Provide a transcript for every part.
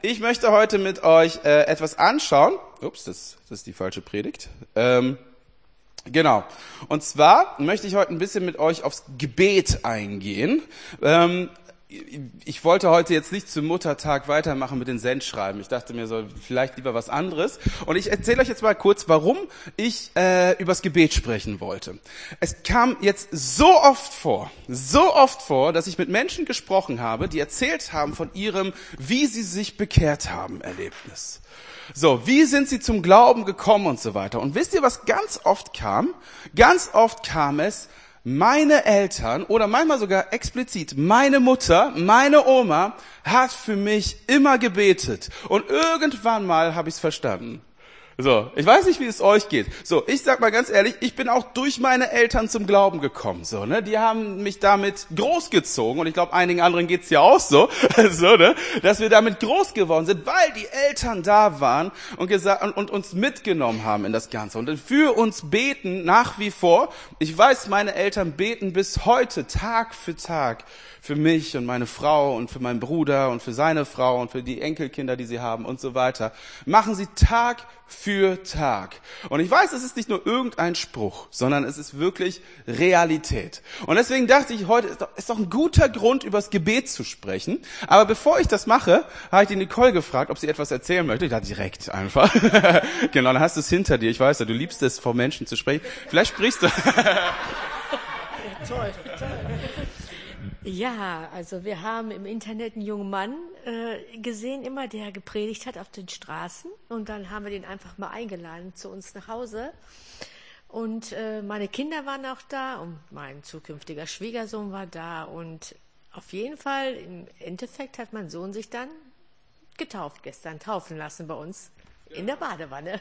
Ich möchte heute mit euch etwas anschauen. Ups, das ist die falsche Predigt. Genau. Und zwar möchte ich heute ein bisschen mit euch aufs Gebet eingehen. Ich wollte heute jetzt nicht zum Muttertag weitermachen mit den Sendschreiben. Ich dachte mir so, vielleicht lieber was anderes. Und ich erzähle euch jetzt mal kurz, warum ich übers Gebet sprechen wollte. Es kam jetzt so oft vor, dass ich mit Menschen gesprochen habe, die erzählt haben von ihrem, wie sie sich bekehrt haben, Erlebnis. So, wie sind sie zum Glauben gekommen und so weiter. Und wisst ihr, was ganz oft kam? Ganz oft kam es, meine Eltern oder manchmal sogar explizit meine Mutter, meine Oma hat für mich immer gebetet. Und irgendwann mal habe ich es verstanden. So, ich weiß nicht, wie es euch geht. So, ich sag mal ganz ehrlich, ich bin auch durch meine Eltern zum Glauben gekommen. So, ne, die haben mich damit großgezogen und ich glaube, einigen anderen geht's ja auch so, so, ne, dass wir damit groß geworden sind, weil die Eltern da waren und gesagt und uns mitgenommen haben in das Ganze und für uns beten nach wie vor. Ich weiß, meine Eltern beten bis heute Tag für Tag für mich und meine Frau und für meinen Bruder und für seine Frau und für die Enkelkinder, die sie haben und so weiter. Machen sie Tag für Tag. Und ich weiß, es ist nicht nur irgendein Spruch, sondern es ist wirklich Realität. Und deswegen dachte ich, heute ist doch ein guter Grund, über das Gebet zu sprechen. Aber bevor ich das mache, habe ich die Nicole gefragt, ob sie etwas erzählen möchte. Ich dachte direkt einfach. Genau, dann hast du es hinter dir. Ich weiß ja, du liebst es, vor Menschen zu sprechen. Vielleicht sprichst du. Toll. Ja, also wir haben im Internet einen jungen Mann gesehen, immer der gepredigt hat auf den Straßen. Und dann haben wir den einfach mal eingeladen zu uns nach Hause. Und meine Kinder waren auch da und mein zukünftiger Schwiegersohn war da. Und auf jeden Fall, im Endeffekt hat mein Sohn sich dann taufen lassen bei uns in der Badewanne.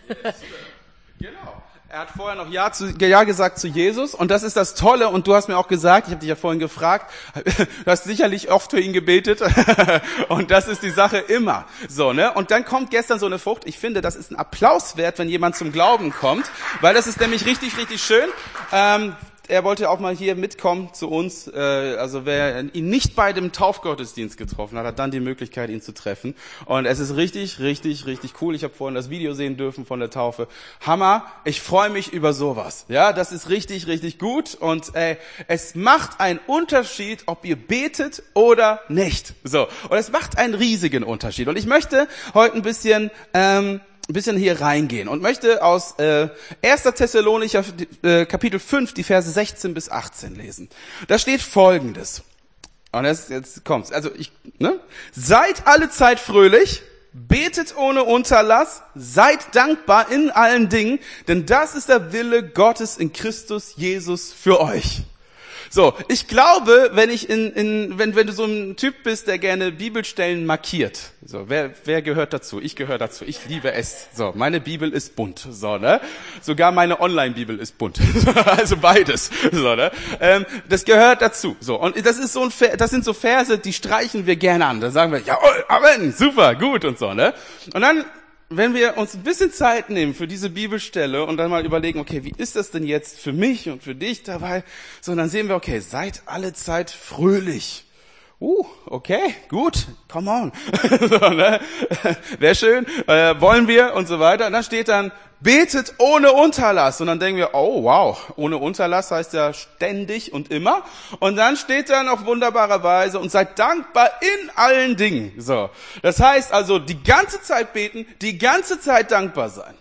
Genau. Er hat vorher noch Ja gesagt zu Jesus und das ist das Tolle und du hast mir auch gesagt, ich habe dich ja vorhin gefragt, du hast sicherlich oft für ihn gebetet und das ist die Sache immer so, ne? Und dann kommt gestern so eine Frucht, ich finde, das ist ein Applaus wert, wenn jemand zum Glauben kommt, weil das ist nämlich richtig, richtig schön. Er wollte auch mal hier mitkommen zu uns. Also wer ihn nicht bei dem Taufgottesdienst getroffen hat, hat dann die Möglichkeit, ihn zu treffen. Und es ist richtig, richtig, richtig cool. Ich habe vorhin das Video sehen dürfen von der Taufe. Hammer. Ich freue mich über sowas. Ja, das ist richtig, richtig gut. Und es macht einen Unterschied, ob ihr betet oder nicht. So. Und es macht einen riesigen Unterschied. Und ich möchte heute ein bisschen hier reingehen und möchte aus 1. Thessalonicher Kapitel 5, die Verse 16 bis 18 lesen. Da steht Folgendes. Und jetzt kommt's. Also seid alle Zeit fröhlich, betet ohne Unterlass, seid dankbar in allen Dingen, denn das ist der Wille Gottes in Christus Jesus für euch. So, ich glaube, wenn du so ein Typ bist, der gerne Bibelstellen markiert. So, wer gehört dazu? Ich gehöre dazu. Ich liebe es. So, meine Bibel ist bunt. So, ne? Sogar meine Online-Bibel ist bunt. Also beides. So, ne? Das gehört dazu. So, und das sind so Verse, die streichen wir gerne an. Da sagen wir, ja, Amen, super, gut und so, ne? Und dann, wenn wir uns ein bisschen Zeit nehmen für diese Bibelstelle und dann mal überlegen, okay, wie ist das denn jetzt für mich und für dich dabei? So, und dann sehen wir, okay, seid alle Zeit fröhlich. Okay, gut, come on. So, ne? Wäre schön, wollen wir und so weiter. Und dann steht dann, betet ohne Unterlass. Und dann denken wir, oh wow, ohne Unterlass heißt ja ständig und immer. Und dann steht dann auf wunderbare Weise und seid dankbar in allen Dingen. So, das heißt also, die ganze Zeit beten, die ganze Zeit dankbar sein.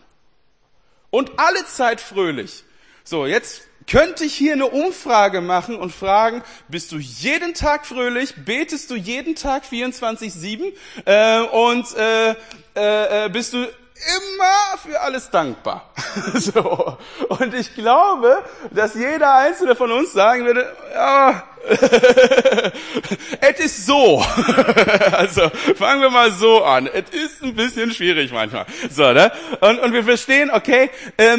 Und alle Zeit fröhlich. So, jetzt könnte ich hier eine Umfrage machen und fragen, bist du jeden Tag fröhlich, betest du jeden Tag 24/7 und bist du immer für alles dankbar. So. Und ich glaube, dass jeder Einzelne von uns sagen würde, ja, es ist so. Also, fangen wir mal so an. Es ist ein bisschen schwierig manchmal. So, ne? Und wir verstehen, okay,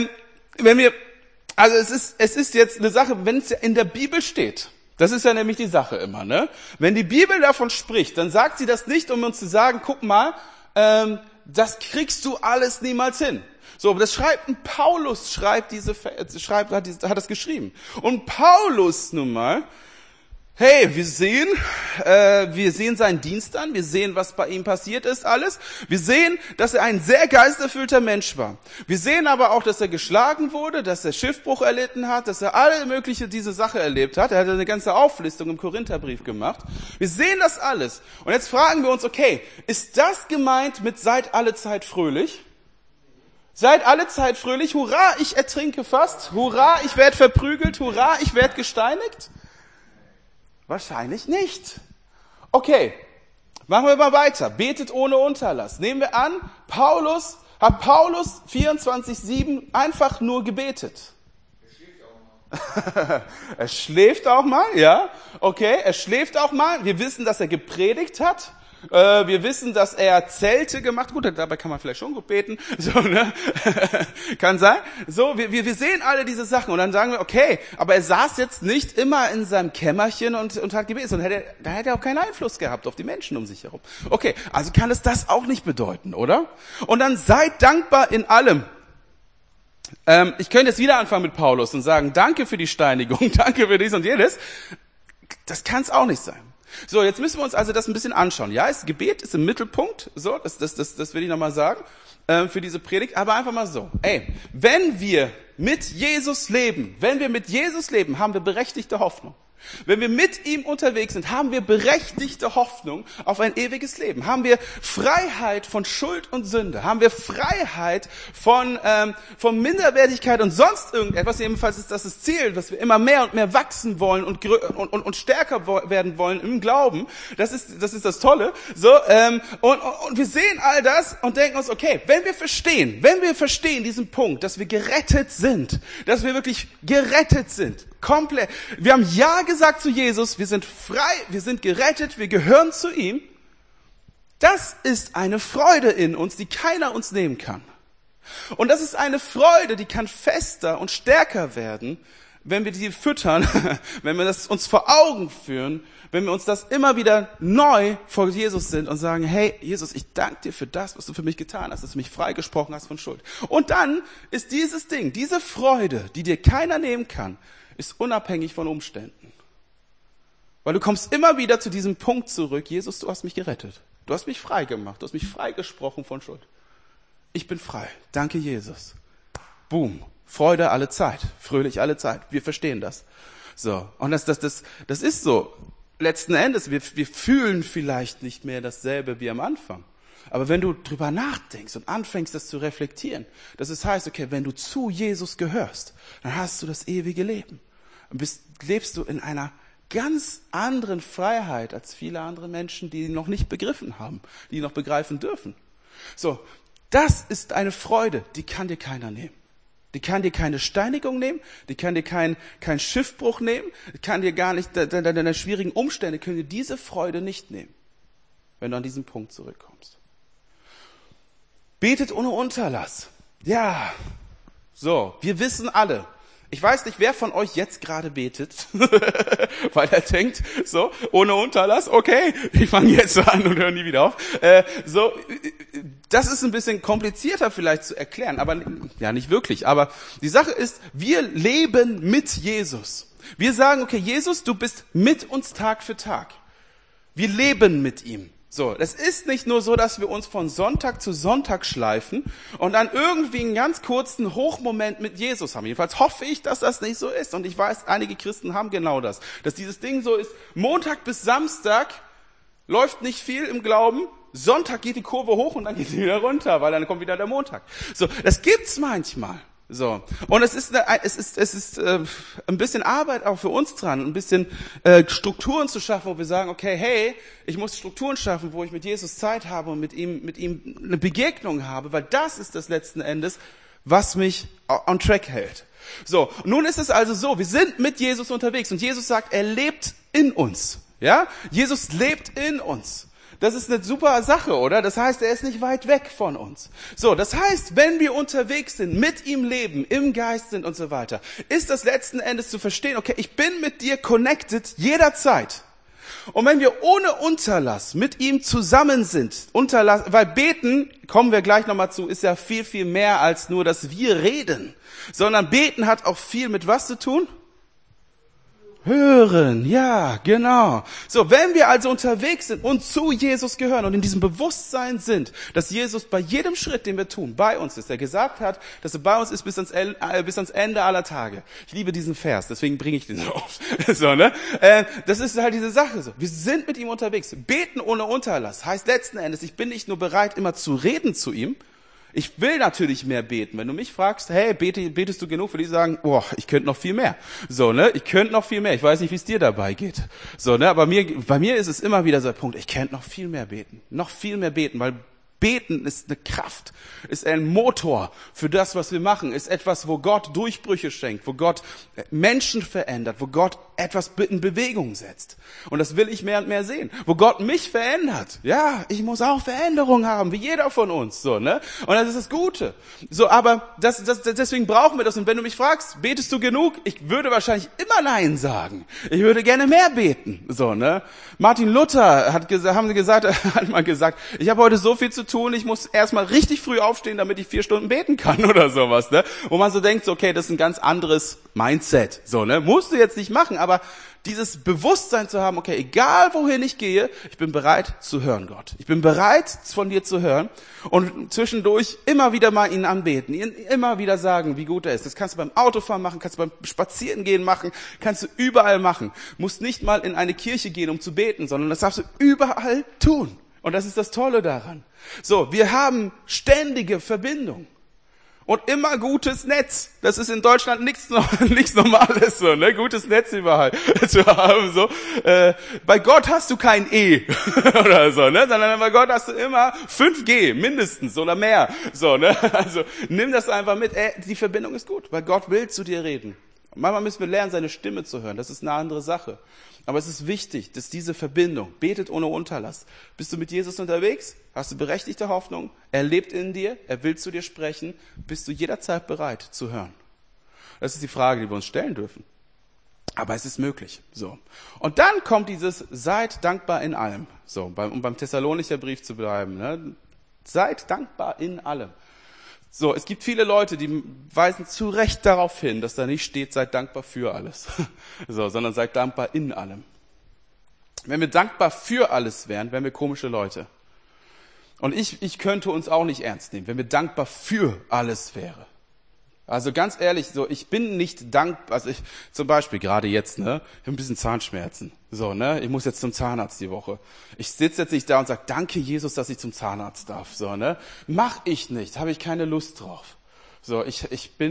also es ist jetzt eine Sache, wenn es ja in der Bibel steht. Das ist ja nämlich die Sache immer, ne? Wenn die Bibel davon spricht, dann sagt sie das nicht, um uns zu sagen, guck mal, das kriegst du alles niemals hin. So, das schreibt ein Paulus, hat das geschrieben. Und Paulus nun mal hey, wir sehen seinen Dienst an, wir sehen, was bei ihm passiert ist, alles. Wir sehen, dass er ein sehr geisterfüllter Mensch war. Wir sehen aber auch, dass er geschlagen wurde, dass er Schiffbruch erlitten hat, dass er alle mögliche diese Sache erlebt hat. Er hat eine ganze Auflistung im Korintherbrief gemacht. Wir sehen das alles. Und jetzt fragen wir uns, okay, ist das gemeint mit seid alle Zeit fröhlich? Seid alle Zeit fröhlich, hurra, ich ertrinke fast, hurra, ich werde verprügelt, hurra, ich werde gesteinigt? Wahrscheinlich nicht. Okay, machen wir mal weiter. Betet ohne Unterlass. Nehmen wir an, hat Paulus 24/7 einfach nur gebetet. Er schläft auch mal, ja. Okay, er schläft auch mal. Wir wissen, dass er gepredigt hat. Wir wissen, dass er Zelte gemacht. Gut, dabei kann man vielleicht schon gut beten. So, ne? Kann sein. So, wir sehen alle diese Sachen und dann sagen wir, okay, aber er saß jetzt nicht immer in seinem Kämmerchen und hat gebetet. Und da hätte er auch keinen Einfluss gehabt auf die Menschen um sich herum. Okay, also kann es das auch nicht bedeuten, oder? Und dann seid dankbar in allem. Ich könnte jetzt wieder anfangen mit Paulus und sagen, danke für die Steinigung, danke für dies und jenes. Das kann es auch nicht sein. So, jetzt müssen wir uns also das ein bisschen anschauen. Ja, das Gebet ist im Mittelpunkt, so, das will ich nochmal sagen, für diese Predigt, aber einfach mal so. Wenn wir mit Jesus leben, haben wir berechtigte Hoffnung. Wenn wir mit ihm unterwegs sind, haben wir berechtigte Hoffnung auf ein ewiges Leben. Haben wir Freiheit von Schuld und Sünde. Haben wir Freiheit von Minderwertigkeit und sonst irgendetwas. Jedenfalls ist das das Ziel, dass wir immer mehr und mehr wachsen wollen und stärker werden wollen im Glauben. Das ist das Tolle. So, und wir sehen all das und denken uns, okay, wenn wir verstehen diesen Punkt, dass wir gerettet sind, dass wir wirklich gerettet sind, komplett. Wir haben Ja gesagt zu Jesus, wir sind frei, wir sind gerettet, wir gehören zu ihm. Das ist eine Freude in uns, die keiner uns nehmen kann. Und das ist eine Freude, die kann fester und stärker werden, wenn wir die füttern, wenn wir das uns vor Augen führen, wenn wir uns das immer wieder neu vor Jesus sind und sagen, hey Jesus, ich danke dir für das, was du für mich getan hast, dass du mich freigesprochen hast von Schuld. Und dann ist dieses Ding, diese Freude, die dir keiner nehmen kann, ist unabhängig von Umständen. Weil du kommst immer wieder zu diesem Punkt zurück, Jesus, du hast mich gerettet. Du hast mich frei gemacht, du hast mich freigesprochen von Schuld. Ich bin frei. Danke, Jesus. Boom. Freude alle Zeit. Fröhlich alle Zeit. Wir verstehen das. So. Und das ist so. Letzten Endes, wir fühlen vielleicht nicht mehr dasselbe wie am Anfang. Aber wenn du drüber nachdenkst und anfängst, das zu reflektieren, das heißt, okay, wenn du zu Jesus gehörst, dann hast du das ewige Leben. Und lebst du in einer ganz anderen Freiheit als viele andere Menschen, die noch nicht begriffen haben, die noch begreifen dürfen. So, das ist eine Freude, die kann dir keiner nehmen. Die kann dir keine Steinigung nehmen, die kann dir kein Schiffbruch nehmen, die kann dir gar nicht, deine schwierigen Umstände können dir diese Freude nicht nehmen, wenn du an diesen Punkt zurückkommst. Betet ohne Unterlass. Ja, so, wir wissen alle. Ich weiß nicht, wer von euch jetzt gerade betet, weil er denkt, so, ohne Unterlass, okay, ich fange jetzt an und höre nie wieder auf. So, das ist ein bisschen komplizierter vielleicht zu erklären, aber ja, nicht wirklich. Aber die Sache ist, wir leben mit Jesus. Wir sagen, okay, Jesus, du bist mit uns Tag für Tag. Wir leben mit ihm. So, es ist nicht nur so, dass wir uns von Sonntag zu Sonntag schleifen und dann irgendwie einen ganz kurzen Hochmoment mit Jesus haben. Jedenfalls hoffe ich, dass das nicht so ist. Und ich weiß, einige Christen haben genau das. Dass dieses Ding so ist, Montag bis Samstag läuft nicht viel im Glauben, Sonntag geht die Kurve hoch und dann geht sie wieder runter, weil dann kommt wieder der Montag. So, das gibt's manchmal. So. Und es ist ein bisschen Arbeit auch für uns dran, ein bisschen Strukturen zu schaffen, wo wir sagen, okay, hey, ich muss Strukturen schaffen, wo ich mit Jesus Zeit habe und mit ihm eine Begegnung habe, weil das ist das letzten Endes, was mich on track hält. So. Und nun ist es also so, wir sind mit Jesus unterwegs und Jesus sagt, er lebt in uns. Ja? Jesus lebt in uns. Das ist eine super Sache, oder? Das heißt, er ist nicht weit weg von uns. So, das heißt, wenn wir unterwegs sind, mit ihm leben, im Geist sind und so weiter, ist das letzten Endes zu verstehen, okay, ich bin mit dir connected jederzeit. Und wenn wir ohne Unterlass mit ihm zusammen sind, weil beten, kommen wir gleich nochmal zu, ist ja viel, viel mehr als nur, dass wir reden, sondern beten hat auch viel mit was zu tun? Hören, ja, genau. So, wenn wir also unterwegs sind und zu Jesus gehören und in diesem Bewusstsein sind, dass Jesus bei jedem Schritt, den wir tun, bei uns ist, der gesagt hat, dass er bei uns ist bis ans Ende aller Tage. Ich liebe diesen Vers, deswegen bringe ich den so oft. So, ne? Das ist halt diese Sache so. Wir sind mit ihm unterwegs. Beten ohne Unterlass heißt letzten Endes, ich bin nicht nur bereit, immer zu reden zu ihm. Ich will natürlich mehr beten. Wenn du mich fragst, hey, betest du genug? Würde ich sagen, ich könnte noch viel mehr. So, ne? Ich könnte noch viel mehr. Ich weiß nicht, wie es dir dabei geht. So, ne? Aber bei mir ist es immer wieder so ein Punkt, ich könnte noch viel mehr beten. Noch viel mehr beten, weil Beten ist eine Kraft, ist ein Motor für das, was wir machen, ist etwas, wo Gott Durchbrüche schenkt, wo Gott Menschen verändert, wo Gott etwas in Bewegung setzt. Und das will ich mehr und mehr sehen. Wo Gott mich verändert. Ja, ich muss auch Veränderung haben, wie jeder von uns, so, ne? Und das ist das Gute. So, aber deswegen brauchen wir das. Und wenn du mich fragst, betest du genug? Ich würde wahrscheinlich immer Nein sagen. Ich würde gerne mehr beten, so, ne? Martin Luther hat mal gesagt, ich habe heute so viel zu tun, ich muss erstmal richtig früh aufstehen, damit ich 4 Stunden beten kann oder sowas, ne? Wo man so denkt, okay, das ist ein ganz anderes Mindset, so, ne? Musst du jetzt nicht machen, aber dieses Bewusstsein zu haben, okay, egal wohin ich gehe, ich bin bereit zu hören, Gott. Ich bin bereit, von dir zu hören und zwischendurch immer wieder mal ihn anbeten, ihn immer wieder sagen, wie gut er ist. Das kannst du beim Autofahren machen, kannst du beim Spazierengehen machen, kannst du überall machen. Musst nicht mal in eine Kirche gehen, um zu beten, sondern das darfst du überall tun. Und das ist das Tolle daran. So, wir haben ständige Verbindung. Und immer gutes Netz. Das ist in Deutschland nichts Normales, so, ne? Gutes Netz überall zu haben, so. Bei Gott hast du kein E oder so, ne? Sondern bei Gott hast du immer 5G mindestens oder mehr, so, ne? Also nimm das einfach mit. Die Verbindung ist gut, weil Gott will zu dir reden. Manchmal müssen wir lernen, seine Stimme zu hören. Das ist eine andere Sache. Aber es ist wichtig, dass diese Verbindung, betet ohne Unterlass. Bist du mit Jesus unterwegs? Hast du berechtigte Hoffnung? Er lebt in dir, er will zu dir sprechen. Bist du jederzeit bereit zu hören? Das ist die Frage, die wir uns stellen dürfen. Aber es ist möglich. So. Und dann kommt dieses, seid dankbar in allem. So, um beim Thessalonicher Brief zu bleiben, ne? Seid dankbar in allem. So, es gibt viele Leute, die weisen zu Recht darauf hin, dass da nicht steht, seid dankbar für alles, so, sondern seid dankbar in allem. Wenn wir dankbar für alles wären, wären wir komische Leute. Und ich könnte uns auch nicht ernst nehmen, wenn wir dankbar für alles wäre. Also ganz ehrlich, so, ich bin nicht dankbar, also zum Beispiel gerade jetzt, ne, ich habe ein bisschen Zahnschmerzen, so, ne, ich muss jetzt zum Zahnarzt die Woche. Ich sitze jetzt nicht da und sage, danke Jesus, dass ich zum Zahnarzt darf, so, ne, mach ich nicht, habe ich keine Lust drauf. So, ich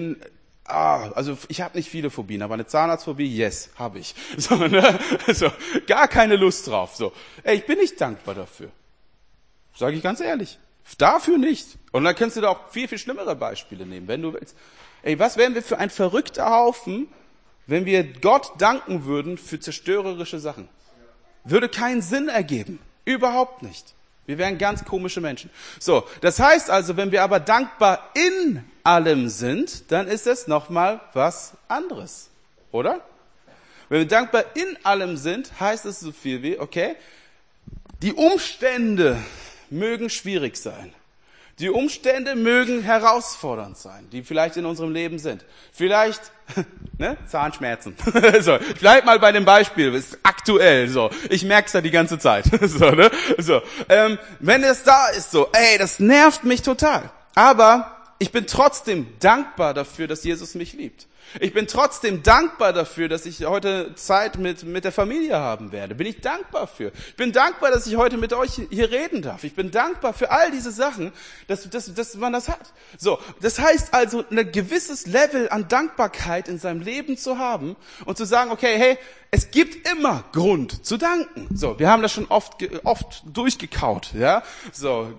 habe nicht viele Phobien, aber eine Zahnarztphobie, yes, habe ich. So, ne, so, gar keine Lust drauf, so. Ich bin nicht dankbar dafür. Sage ich ganz ehrlich. Dafür nicht. Und dann kannst du da auch viel, viel schlimmere Beispiele nehmen, wenn du willst. Was wären wir für ein verrückter Haufen, wenn wir Gott danken würden für zerstörerische Sachen? Würde keinen Sinn ergeben. Überhaupt nicht. Wir wären ganz komische Menschen. So, das heißt also, wenn wir aber dankbar in allem sind, dann ist es nochmal was anderes. Oder? Wenn wir dankbar in allem sind, heißt es so viel wie, okay, die Umstände mögen schwierig sein. Die Umstände mögen herausfordernd sein, die vielleicht in unserem Leben sind. Vielleicht, ne, Zahnschmerzen. So, ich bleib mal bei dem Beispiel, das ist aktuell, so. Ich merk's da die ganze Zeit. So, ne? So, wenn es da ist, so, das nervt mich total. Aber ich bin trotzdem dankbar dafür, dass Jesus mich liebt. Ich bin trotzdem dankbar dafür, dass ich heute Zeit mit der Familie haben werde. Bin ich dankbar für. Ich bin dankbar, dass ich heute mit euch hier reden darf. Ich bin dankbar für all diese Sachen, dass man das hat. So, das heißt also, ein gewisses Level an Dankbarkeit in seinem Leben zu haben und zu sagen, okay, hey, es gibt immer Grund zu danken. So, wir haben das schon oft durchgekaut, ja. So,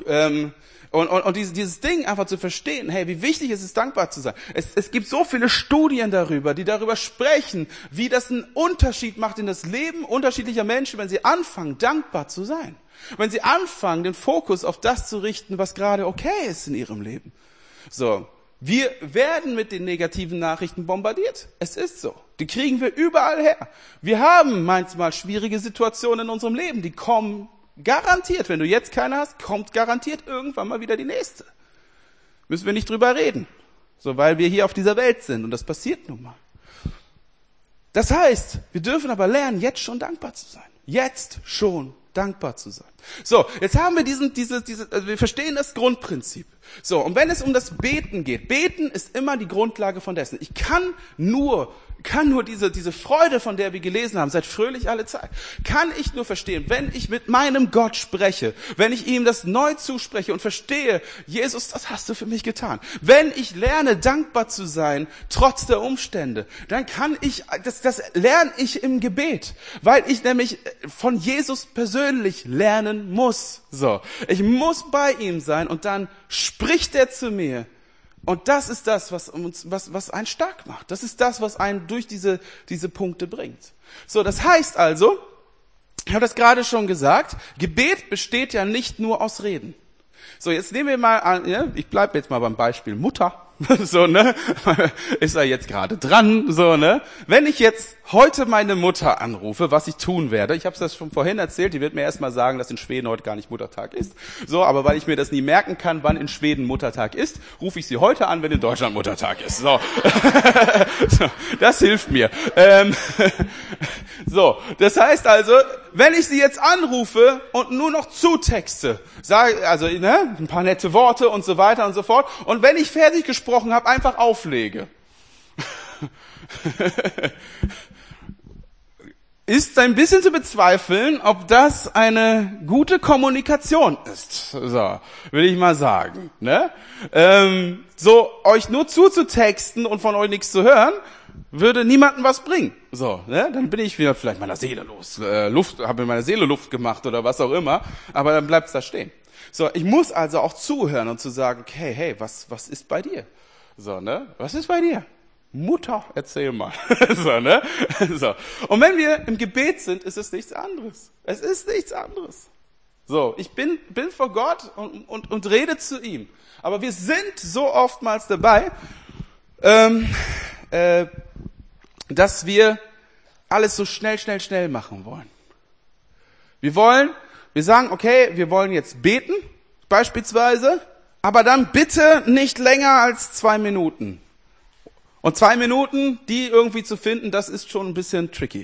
und dieses Ding einfach zu verstehen, hey, wie wichtig es ist, dankbar zu sein. Es gibt so viele Studien darüber, die darüber sprechen, wie das einen Unterschied macht in das Leben unterschiedlicher Menschen, wenn sie anfangen, dankbar zu sein. Wenn sie anfangen, den Fokus auf das zu richten, was gerade okay ist in ihrem Leben. So, wir werden mit den negativen Nachrichten bombardiert. Es ist so. Die kriegen wir überall her. Wir haben manchmal schwierige Situationen in unserem Leben, die kommen garantiert, wenn du jetzt keine hast, kommt garantiert irgendwann mal wieder die nächste. Müssen wir nicht drüber reden. So, weil wir hier auf dieser Welt sind und das passiert nun mal. Das heißt, wir dürfen aber lernen, jetzt schon dankbar zu sein. Jetzt schon dankbar zu sein. So, jetzt haben wir also wir verstehen das Grundprinzip. So, und wenn es um das Beten geht, Beten ist immer die Grundlage von dessen. Ich kann nur diese Freude, von der wir gelesen haben, seid fröhlich alle Zeit, kann ich nur verstehen, wenn ich mit meinem Gott spreche, wenn ich ihm das neu zuspreche und verstehe, Jesus, das hast du für mich getan. Wenn ich lerne, dankbar zu sein, trotz der Umstände, dann kann ich, das lerne ich im Gebet, weil ich nämlich von Jesus persönlich lernen muss. So, ich muss bei ihm sein und dann spricht er zu mir. Und das ist das, was einen stark macht. Das ist das, was einen durch diese Punkte bringt. So, das heißt also, ich habe das gerade schon gesagt, Gebet besteht ja nicht nur aus Reden. So, jetzt nehmen wir mal an, ja, ich bleibe jetzt mal beim Beispiel Mutter. So, ne? Ist er jetzt gerade dran, so, ne? Wenn ich jetzt heute meine Mutter anrufe, was ich tun werde, ich habe es das schon vorhin erzählt, die wird mir erstmal sagen, dass in Schweden heute gar nicht Muttertag ist. So, aber weil ich mir das nie merken kann, wann in Schweden Muttertag ist, rufe ich sie heute an, wenn in Deutschland Muttertag ist. So. So, das hilft mir. So, das heißt also, wenn ich sie jetzt anrufe und nur noch zutexte, sage, also, ne, ein paar nette Worte und so weiter und so fort, und wenn ich fertig gesprochen habe, einfach auflege, ist ein bisschen zu bezweifeln, ob das eine gute Kommunikation ist. So, will ich mal sagen. Ne? So, euch nur zuzutexten und von euch nichts zu hören, würde niemandem was bringen. So, ne? Dann bin ich wieder vielleicht meiner Seele los. Habe in meiner Seele Luft gemacht oder was auch immer, aber dann bleibt's da stehen. So, ich muss also auch zuhören und zu sagen, okay, hey, was ist bei dir? So, ne? Was ist bei dir? Mutter, erzähl mal. So, ne? So. Und wenn wir im Gebet sind, ist es nichts anderes. Es ist nichts anderes. So, ich bin vor Gott und rede zu ihm. Aber wir sind so oftmals dabei, dass wir alles so schnell machen wollen. Wir sagen, okay, wir wollen jetzt beten, beispielsweise, aber dann bitte nicht länger als 2 Minuten. Und 2 Minuten, die irgendwie zu finden, das ist schon ein bisschen tricky.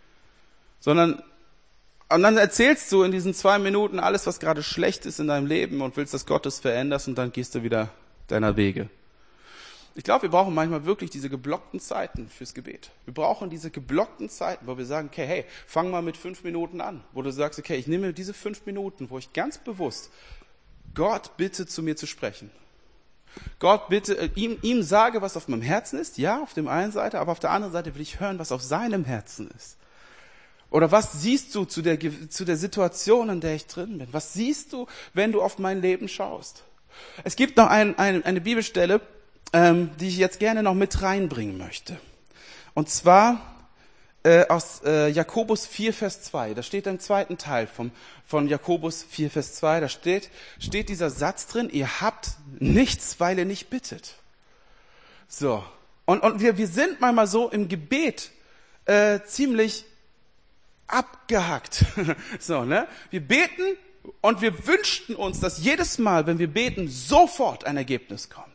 Und dann erzählst du in diesen 2 Minuten alles, was gerade schlecht ist in deinem Leben und willst, dass Gott es verändert und dann gehst du wieder deiner Wege. Ich glaube, wir brauchen manchmal wirklich diese geblockten Zeiten fürs Gebet. Wir brauchen diese geblockten Zeiten, wo wir sagen, okay, hey, fang mal mit 5 Minuten an. Wo du sagst, okay, ich nehme diese 5 Minuten, wo ich ganz bewusst Gott bitte zu mir zu sprechen. Gott bitte, ihm sage, was auf meinem Herzen ist, ja, auf der einen Seite, aber auf der anderen Seite will ich hören, was auf seinem Herzen ist. Oder was siehst du zu der Situation, in der ich drin bin? Was siehst du, wenn du auf mein Leben schaust? Es gibt noch eine Bibelstelle, die ich jetzt gerne noch mit reinbringen möchte. Und zwar aus Jakobus 4, Vers 2. Da steht im zweiten Teil von Jakobus 4, Vers 2, da steht dieser Satz drin, ihr habt nichts, weil ihr nicht bittet. So. Und wir sind manchmal so im Gebet ziemlich abgehackt. So, ne? Wir beten und wir wünschten uns, dass jedes Mal, wenn wir beten, sofort ein Ergebnis kommt.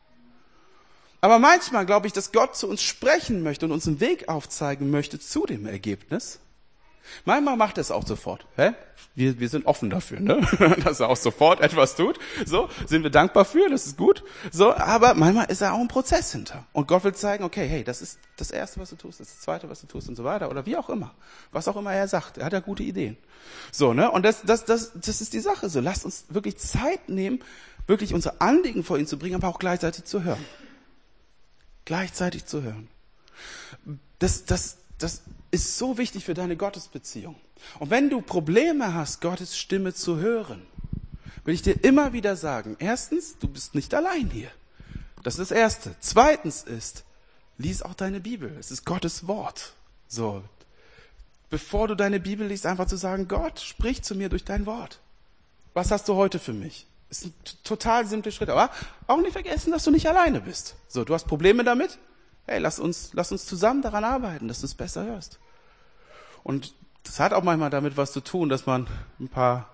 Aber manchmal glaube ich, dass Gott zu uns sprechen möchte und uns einen Weg aufzeigen möchte zu dem Ergebnis. Manchmal macht er es auch sofort. Wir sind offen dafür, ne? Dass er auch sofort etwas tut. So, sind wir dankbar für, das ist gut. So, aber manchmal ist da auch ein Prozess hinter. Und Gott will zeigen, okay, hey, das ist das Erste, was du tust, das ist das Zweite, was du tust und so weiter. Oder wie auch immer. Was auch immer er sagt. Er hat ja gute Ideen. So, ne? Und das ist die Sache so. Lasst uns wirklich Zeit nehmen, wirklich unsere Anliegen vor ihn zu bringen, aber auch gleichzeitig zu hören. Gleichzeitig zu hören. Das ist so wichtig für deine Gottesbeziehung. Und wenn du Probleme hast, Gottes Stimme zu hören, will ich dir immer wieder sagen, erstens, du bist nicht allein hier. Das ist das Erste. Zweitens ist, lies auch deine Bibel. Es ist Gottes Wort. So. Bevor du deine Bibel liest, einfach zu sagen, Gott, sprich zu mir durch dein Wort. Was hast du heute für mich? Das ist ein total simpler Schritt. Aber auch nicht vergessen, dass du nicht alleine bist. So, du hast Probleme damit? Hey, lass uns zusammen daran arbeiten, dass du es besser hörst. Und das hat auch manchmal damit was zu tun, dass man ein paar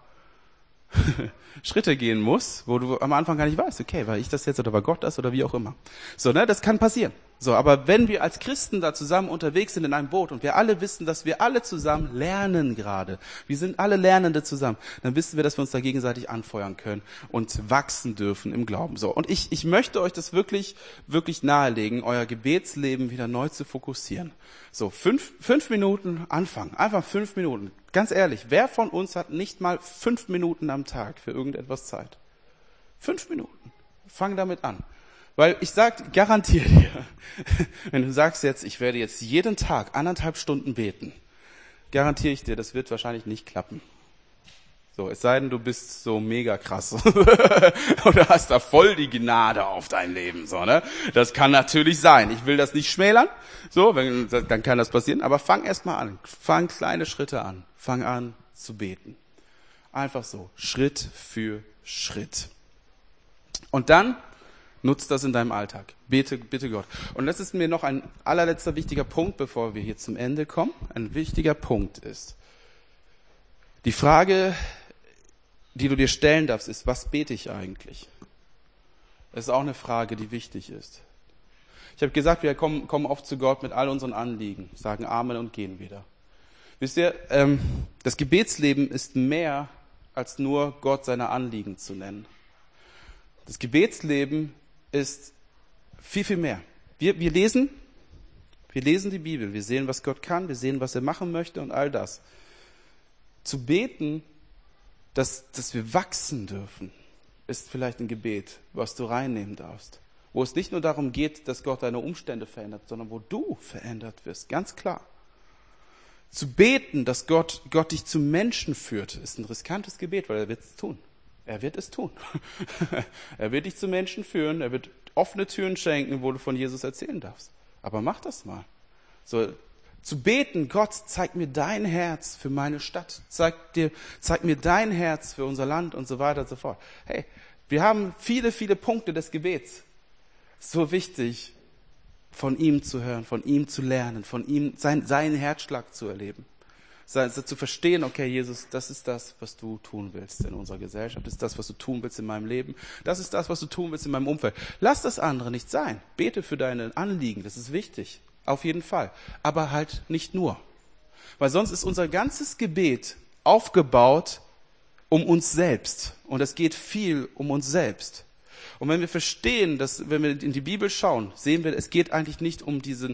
Schritte gehen muss, wo du am Anfang gar nicht weißt, okay, war ich das jetzt oder war Gott das oder wie auch immer. So, ne, das kann passieren. So, aber wenn wir als Christen da zusammen unterwegs sind in einem Boot und wir alle wissen, dass wir alle zusammen lernen gerade, wir sind alle Lernende zusammen, dann wissen wir, dass wir uns da gegenseitig anfeuern können und wachsen dürfen im Glauben. So, und ich möchte euch das wirklich, wirklich nahelegen, euer Gebetsleben wieder neu zu fokussieren. So, fünf Minuten anfangen, einfach 5 Minuten. Ganz ehrlich, wer von uns hat nicht mal 5 Minuten am Tag für irgendetwas Zeit? 5 Minuten. Fang damit an. Weil ich garantiere dir, wenn du sagst jetzt, ich werde jetzt jeden Tag 1,5 Stunden beten, garantiere ich dir, das wird wahrscheinlich nicht klappen. So, es sei denn, du bist so mega krass oder hast da voll die Gnade auf dein Leben, so, ne? Das kann natürlich sein. Ich will das nicht schmälern, so, dann kann das passieren, aber fang erst mal an. Fang kleine Schritte an. Fang an zu beten. Einfach so, Schritt für Schritt. Und dann nutz das in deinem Alltag. Bitte Gott. Und das ist mir noch ein allerletzter wichtiger Punkt, bevor wir hier zum Ende kommen. Ein wichtiger Punkt ist, die Frage, die du dir stellen darfst, ist, was bete ich eigentlich? Das ist auch eine Frage, die wichtig ist. Ich habe gesagt, wir kommen oft zu Gott mit all unseren Anliegen, sagen Amen und gehen wieder. Wisst ihr, das Gebetsleben ist mehr als nur Gott seine Anliegen zu nennen. Das Gebetsleben ist viel, viel mehr. Wir lesen die Bibel, wir sehen, was Gott kann, wir sehen, was er machen möchte und all das. Zu beten, dass wir wachsen dürfen, ist vielleicht ein Gebet, was du reinnehmen darfst. Wo es nicht nur darum geht, dass Gott deine Umstände verändert, sondern wo du verändert wirst, ganz klar. Zu beten, dass Gott dich zum Menschen führt, ist ein riskantes Gebet, weil er wird es tun. Er wird es tun. Er wird dich zu Menschen führen, er wird offene Türen schenken, wo du von Jesus erzählen darfst. Aber mach das mal. So, zu beten, Gott, zeig mir dein Herz für meine Stadt, zeig mir dein Herz für unser Land und so weiter und so fort. Hey, wir haben viele, viele Punkte des Gebets. So wichtig, von ihm zu hören, von ihm zu lernen, von ihm seinen Herzschlag zu erleben. Zu verstehen, okay, Jesus, das ist das, was du tun willst in unserer Gesellschaft, das ist das, was du tun willst in meinem Leben, das ist das, was du tun willst in meinem Umfeld. Lass das andere nicht sein. Bete für deine Anliegen, das ist wichtig, auf jeden Fall. Aber halt nicht nur. Weil sonst ist unser ganzes Gebet aufgebaut um uns selbst. Und es geht viel um uns selbst. Und wenn wir verstehen, dass, wenn wir in die Bibel schauen, sehen wir, es geht eigentlich nicht um diesen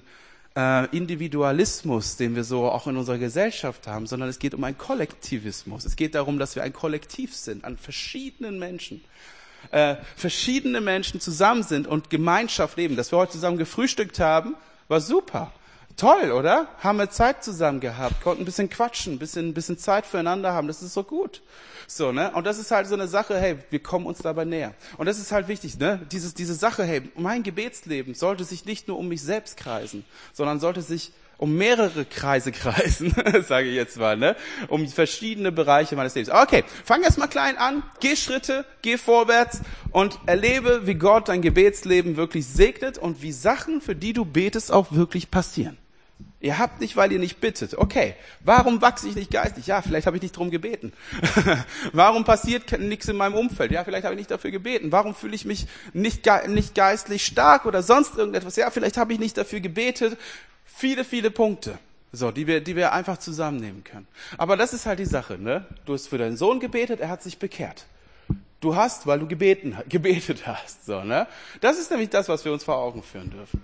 Individualismus, den wir so auch in unserer Gesellschaft haben, sondern es geht um einen Kollektivismus. Es geht darum, dass wir ein Kollektiv sind, an verschiedenen Menschen. Verschiedene Menschen zusammen sind und Gemeinschaft leben. Dass wir heute zusammen gefrühstückt haben, war super. Toll, oder? Haben wir Zeit zusammen gehabt, konnten ein bisschen quatschen, ein bisschen Zeit füreinander haben, das ist so gut. So, ne? Und das ist halt so eine Sache, hey, wir kommen uns dabei näher. Und das ist halt wichtig, ne? Diese Sache, hey, mein Gebetsleben sollte sich nicht nur um mich selbst kreisen, sondern sollte sich um mehrere Kreise kreisen, sage ich jetzt mal, ne? Um verschiedene Bereiche meines Lebens. Okay, fang erst mal klein an, geh Schritte, geh vorwärts und erlebe, wie Gott dein Gebetsleben wirklich segnet und wie Sachen, für die du betest, auch wirklich passieren. Ihr habt nicht, weil ihr nicht bittet. Okay, warum wachse ich nicht geistlich? Ja, vielleicht habe ich nicht drum gebeten. Warum passiert nichts in meinem Umfeld? Ja, vielleicht habe ich nicht dafür gebeten. Warum fühle ich mich nicht geistlich stark oder sonst irgendetwas? Ja, vielleicht habe ich nicht dafür gebetet. Viele, viele Punkte, so, die wir einfach zusammennehmen können. Aber das ist halt die Sache, ne? Du hast für deinen Sohn gebetet, er hat sich bekehrt. Du hast, weil du gebetet hast, so, ne? Das ist nämlich das, was wir uns vor Augen führen dürfen.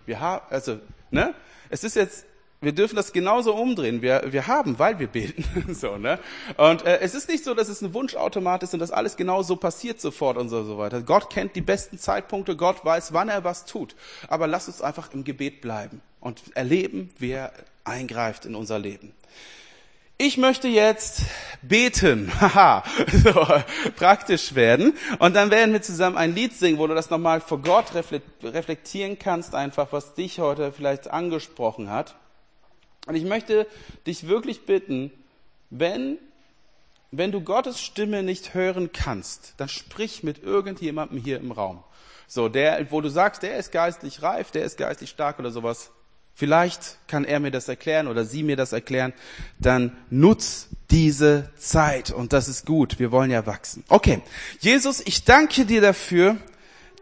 Wir dürfen das genauso umdrehen. Wir haben, weil wir beten. So, ne? Und es ist nicht so, dass es ein Wunschautomat ist und dass alles genau so passiert sofort und so weiter. Gott kennt die besten Zeitpunkte, Gott weiß, wann er was tut. Aber lasst uns einfach im Gebet bleiben und erleben, wie er eingreift in unser Leben. Ich möchte jetzt beten, so praktisch werden. Und dann werden wir zusammen ein Lied singen, wo du das nochmal vor Gott reflektieren kannst, einfach was dich heute vielleicht angesprochen hat. Und ich möchte dich wirklich bitten, wenn du Gottes Stimme nicht hören kannst, dann sprich mit irgendjemandem hier im Raum. So, wo du sagst, der ist geistlich reif, der ist geistlich stark oder sowas. Vielleicht kann er mir das erklären oder sie mir das erklären. Dann nutz diese Zeit und das ist gut. Wir wollen ja wachsen. Okay, Jesus, ich danke dir dafür,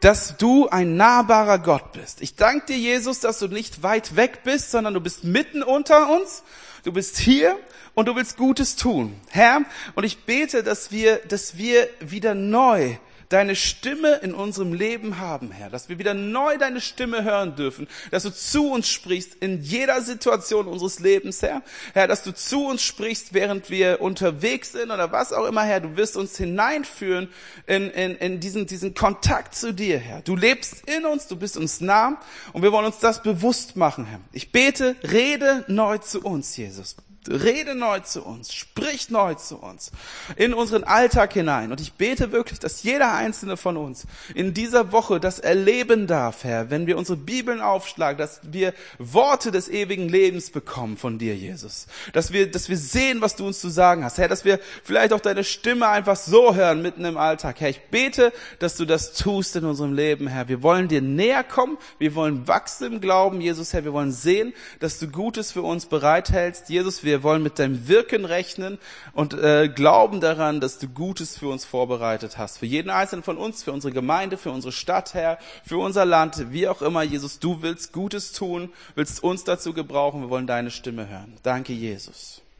dass du ein nahbarer Gott bist. Ich danke dir, Jesus, dass du nicht weit weg bist, sondern du bist mitten unter uns. Du bist hier und du willst Gutes tun. Herr, und ich bete, dass wir wieder neu deine Stimme in unserem Leben haben, Herr, dass wir wieder neu deine Stimme hören dürfen, dass du zu uns sprichst in jeder Situation unseres Lebens, Herr. Herr, dass du zu uns sprichst, während wir unterwegs sind oder was auch immer, Herr. Du wirst uns hineinführen in diesen Kontakt zu dir, Herr. Du lebst in uns, du bist uns nah und wir wollen uns das bewusst machen, Herr. Ich bete, rede neu zu uns, Jesus. Rede neu zu uns, sprich neu zu uns, in unseren Alltag hinein. Und ich bete wirklich, dass jeder einzelne von uns in dieser Woche das erleben darf, Herr, wenn wir unsere Bibeln aufschlagen, dass wir Worte des ewigen Lebens bekommen von dir, Jesus. Dass wir sehen, was du uns zu sagen hast, Herr, dass wir vielleicht auch deine Stimme einfach so hören, mitten im Alltag. Herr, ich bete, dass du das tust in unserem Leben, Herr. Wir wollen dir näher kommen, wir wollen wachsen im Glauben, Jesus, Herr. Wir wollen sehen, dass du Gutes für uns bereithältst. Jesus, wir wollen mit deinem Wirken rechnen und glauben daran, dass du Gutes für uns vorbereitet hast. Für jeden Einzelnen von uns, für unsere Gemeinde, für unsere Stadt, Herr, für unser Land, wie auch immer, Jesus, du willst Gutes tun, willst uns dazu gebrauchen. Wir wollen deine Stimme hören. Danke, Jesus.